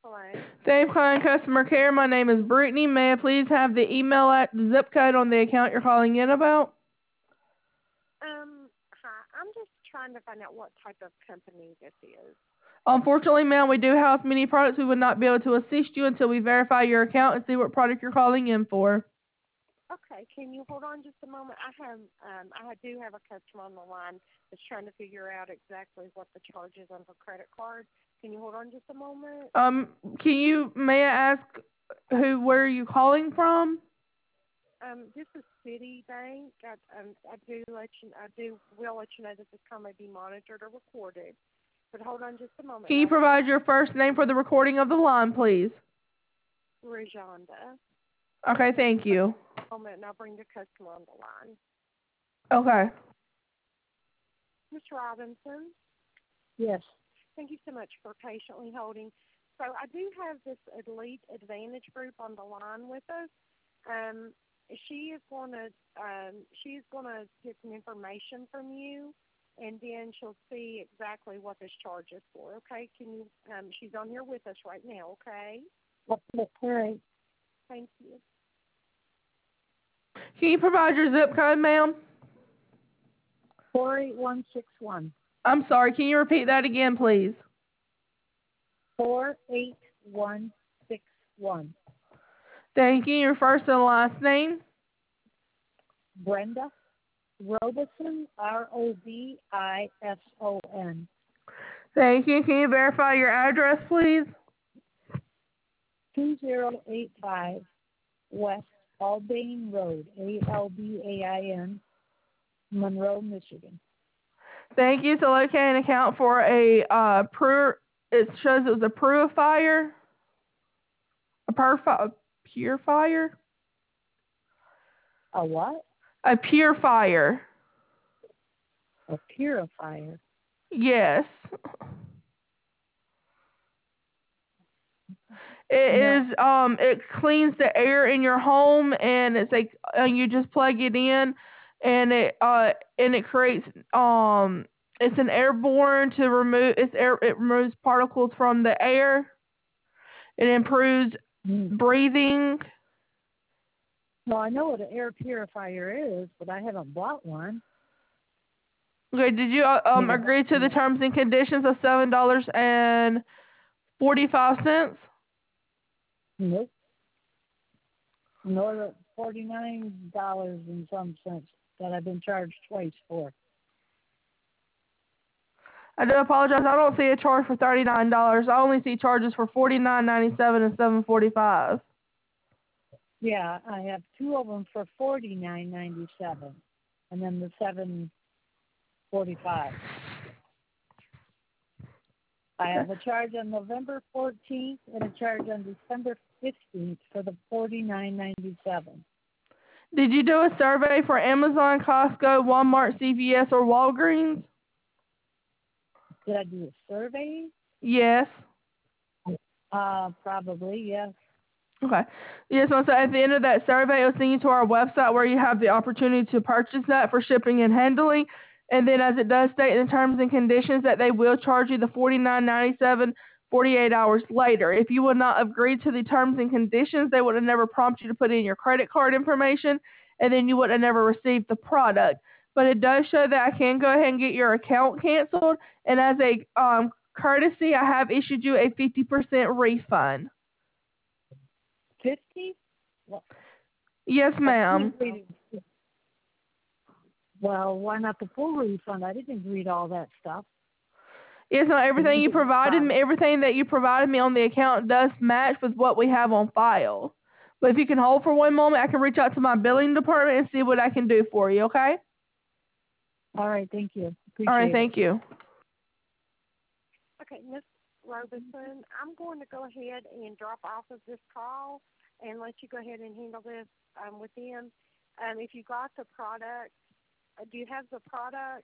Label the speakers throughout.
Speaker 1: calling?
Speaker 2: Dave Klein, customer care. My name is Brittany. May I please have the email at the zip code on the account you're calling in about?
Speaker 1: Hi. I'm just trying to find out what type of company this is.
Speaker 2: Unfortunately, ma'am, we do have many products. We would not be able to assist you until we verify your account and see what product you're calling in for.
Speaker 1: Okay, can you hold on just a moment? I do have a customer on the line that's trying to figure out exactly what the charge is on her credit card. Can you hold on just a moment?
Speaker 2: May I ask where are you calling from?
Speaker 1: This is Citibank. I will let you know that this call may be monitored or recorded. But hold on just a moment.
Speaker 2: Can you provide your first name for the recording of the line, please?
Speaker 1: Rajonda.
Speaker 2: Okay, thank you.
Speaker 1: Moment, and I'll bring the customer on the line.
Speaker 2: Okay.
Speaker 1: Ms. Robinson?
Speaker 3: Yes.
Speaker 1: Thank you so much for patiently holding. So I do have this Elite Advantage group on the line with us. She is going to get some information from you, and then she'll see exactly what this charge is for. Okay? Can you? She's on here with us right now. Okay?
Speaker 3: All right.
Speaker 1: Thank you.
Speaker 2: Can you provide your zip code, ma'am?
Speaker 3: 48161.
Speaker 2: I'm sorry, can you repeat that again, please?
Speaker 3: 48161.
Speaker 2: Thank you. Your first and last name?
Speaker 3: Brenda Robison, Robison.
Speaker 2: Thank you. Can you verify your address, please?
Speaker 3: 2085 West Albane Road, Albain, Monroe, Michigan.
Speaker 2: Thank you. So locate an account for it shows it was a purifier? Purifier?
Speaker 3: A what?
Speaker 2: A purifier.
Speaker 3: A purifier.
Speaker 2: Yes. It cleans the air in your home, and it's like you just plug it in, and it creates it's an airborne to remove it removes particles from the air. It improves breathing.
Speaker 3: Well, I know what an air purifier is, but I haven't bought one.
Speaker 2: Okay, did you agree to the terms and conditions of $7.45?
Speaker 3: Nope. Nor the $49 and some cents that I've been charged twice for.
Speaker 2: I do apologize. I don't see a charge for $39. I only see charges for $49.97 and $7.45.
Speaker 3: Yeah, I have two of them for $49.97, and then the $7.45. I have a charge on November 14th and a charge on December 15th for the $49.97.
Speaker 2: Did you do a survey for Amazon, Costco, Walmart, CVS, or Walgreens?
Speaker 3: Did I do a survey?
Speaker 2: Yes.
Speaker 3: Probably, yes.
Speaker 2: Okay. Yes, so at the end of that survey, it'll send you to our website where you have the opportunity to purchase that for shipping and handling. And then as it does state in the terms and conditions that they will charge you the $49.97 48 hours later. If you would not agree to the terms and conditions, they would have never prompted you to put in your credit card information, and then you would have never received the product. But it does show that I can go ahead and get your account canceled, and as a courtesy, I have issued you a 50% refund.
Speaker 3: 50?
Speaker 2: Yes, ma'am.
Speaker 3: Well, why not the full refund? I didn't read all that stuff.
Speaker 2: Yes, no, everything that you provided me on the account does match with what we have on file. But if you can hold for one moment, I can reach out to my billing department and see what I can do for you, okay?
Speaker 3: All right, thank you.
Speaker 2: All right, thank you.
Speaker 1: Okay, Ms. Robinson, I'm going to go ahead and drop off of this call and let you go ahead and handle this with them. If you got the product, do you have the product?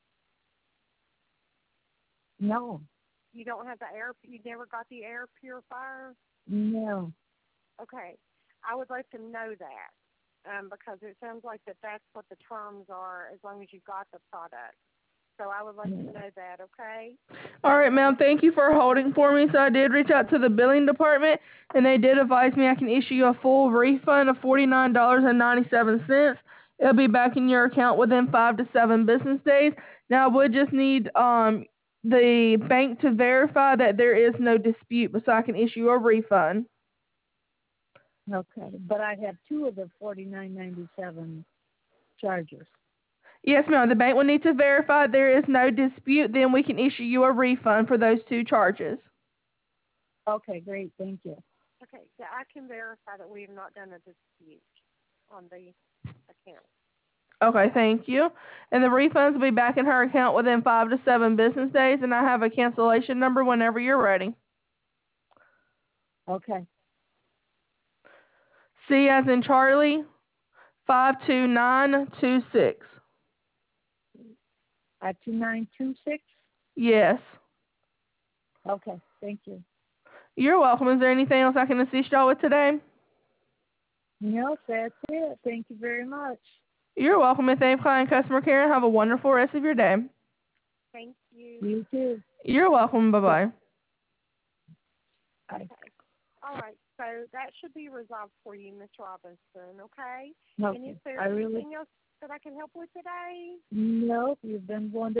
Speaker 3: No.
Speaker 1: You don't have you never got the air purifier?
Speaker 3: No.
Speaker 1: Okay. I would like to know that because it sounds like that's what the terms are as long as you got the product. So I would like to know that, okay?
Speaker 2: All right, ma'am. Thank you for holding for me. So I did reach out to the billing department, and they did advise me I can issue you a full refund of $49.97. It'll be back in your account within 5 to 7 business days. Now, I would just need the bank to verify that there is no dispute, so I can issue a refund.
Speaker 3: Okay, but I have two of the $49.97 charges.
Speaker 2: Yes, ma'am. The bank will need to verify there is no dispute. Then we can issue you a refund for those 2 charges.
Speaker 3: Okay, great. Thank you.
Speaker 1: Okay, so I can verify that we have not done a dispute on the account.
Speaker 2: Okay, thank you. And the refunds will be back in her account within 5 to 7 business days, and I have a cancellation number whenever you're ready.
Speaker 3: Okay.
Speaker 2: C as in Charlie, 52926.
Speaker 3: 2926?
Speaker 2: Yes.
Speaker 3: Okay, thank you.
Speaker 2: You're welcome. Is there anything else I can assist y'all with today?
Speaker 3: No, that's it. Thank you very much.
Speaker 2: You're welcome. And thank you for calling customer care, and have a wonderful rest of your day.
Speaker 1: Thank you.
Speaker 3: You too.
Speaker 2: You're welcome. Bye-bye.
Speaker 3: Bye.
Speaker 1: Okay. All right, so that should be resolved for you, Ms. Robinson, okay?
Speaker 3: Okay.
Speaker 1: And is there
Speaker 3: I really...
Speaker 1: anything else that I can help with today?
Speaker 3: No, you've been wonderful.